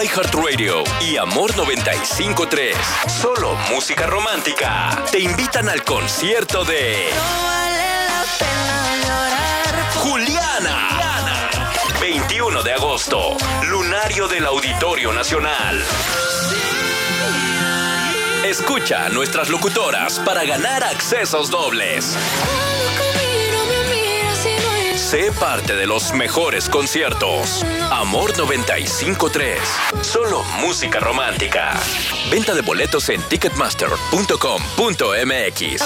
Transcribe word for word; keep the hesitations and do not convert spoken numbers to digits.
iHeartRadio y Amor noventa y cinco punto tres. Solo música romántica. Te invitan al concierto de No vale la pena llorar. Juliana. veintiuno de agosto. Lunario del Auditorio Nacional. Escucha a nuestras locutoras para ganar accesos dobles. Sé parte de los mejores conciertos. Amor noventa y cinco punto tres. Solo música romántica. Venta de boletos en ticketmaster punto com punto m x.